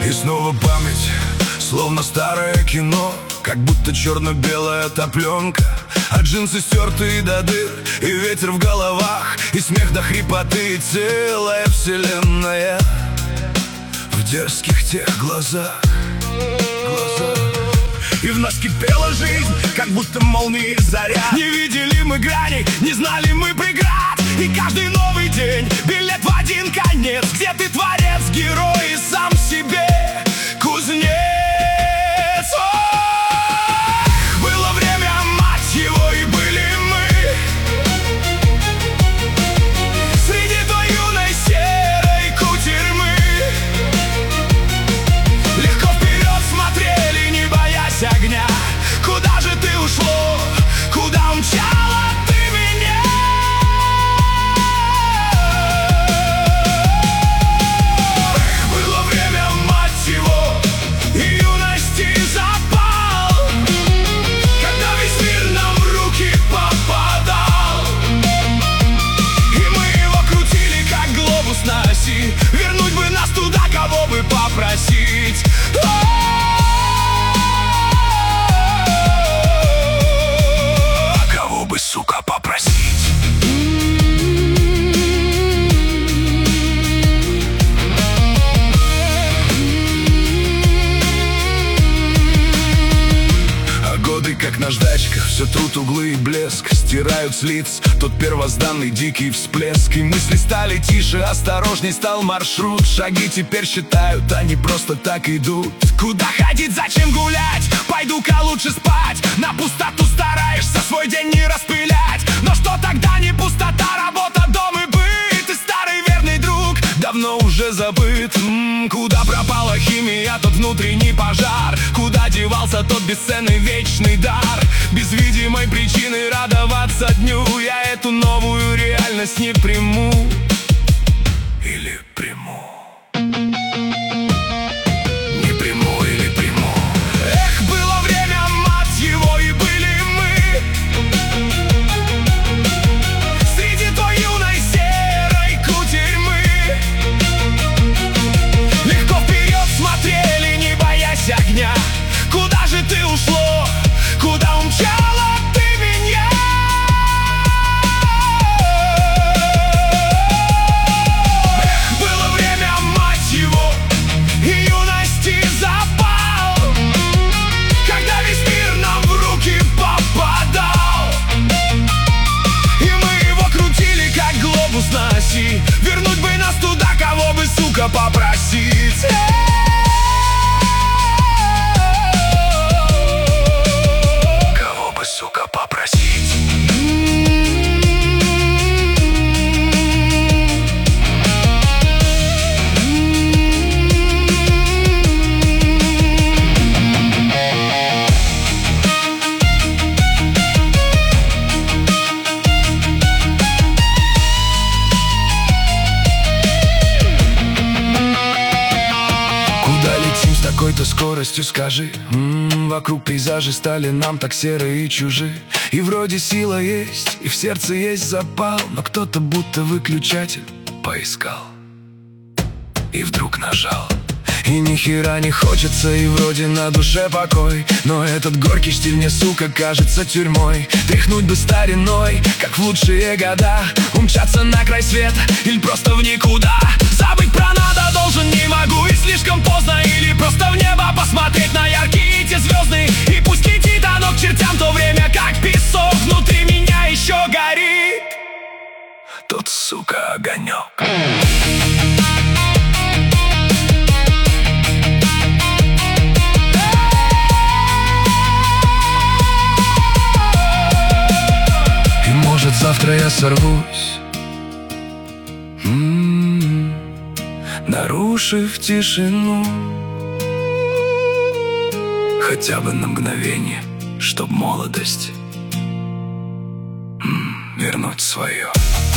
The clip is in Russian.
И снова память, словно старое кино, как будто черно-белая топленка. А джинсы стертые до дыр, и ветер в головах, и смех до хрипоты, и целая вселенная в дерзких тех глазах. И в нас кипела жизнь, как будто молнии заря. Не видели мы граней, не знали мы преград. И каждый новый день билет в один конец, где ты творец, герой и сам себе кузнец. Было время, мать его, и были мы среди той юной серой кутерьмы. Легко вперед смотрели, не боясь огня. Куда же ты ушло, куда умчала ты меня? Было время, мать его, и юности запал, когда весь мир нам в руки попадал. И мы его крутили, как глобус на оси. Вернуть бы нас туда, кого бы попросить. Кого бы, сука, попросить? А годы, как наждачка, все трут углы и блеск, стирают с лиц тот первозданный дикий всплеск. И мысли стали тише, осторожней стал маршрут. Шаги теперь считают, они просто так идут. Куда ходить, зачем гулять? Пойду-ка лучше спать. На пустоту стараешься свой день не распылять. Но что тогда не пустота, работа, дом и быт. И старый верный друг давно уже забыт. Куда пропала химия, тот внутренний пожар? Куда девался тот бесценный вечный дар? Без видимой причины радоваться дню я эту новую реальность не приму. Или приму? Не приму или приму? Эх, было время, мать его, и были мы среди той юной серой кутерьмы. Легко вперед смотрели, не боясь огня. Куда же ты ушло, куда умчала ты меня? Эх, было время, мать его, и юности запал, когда весь мир нам в руки попадал. И мы его крутили, как глобус на оси. Вернуть бы нас туда, кого бы, сука, попросить. Кого бы, сука, попросить? Какой-то скоростью скажи, вокруг пейзажи стали нам так серые и чужи. И вроде сила есть, и в сердце есть запал, но кто-то будто выключатель поискал и вдруг нажал. И ни хера не хочется, и вроде на душе покой, но этот горький штиль мне, сука, кажется тюрьмой. Тряхнуть бы стариной, как в лучшие года, умчаться на край света или просто в никуда. Забыть про надо должен, не могу, и слишком поздно. Или просто в небо посмотреть на яркие те звезды. И пусть летит оно к чертям, то время как песок внутри меня еще горит тот, сука, огонек. Может, завтра я сорвусь, нарушив тишину, хотя бы на мгновение, чтоб молодость вернуть свое.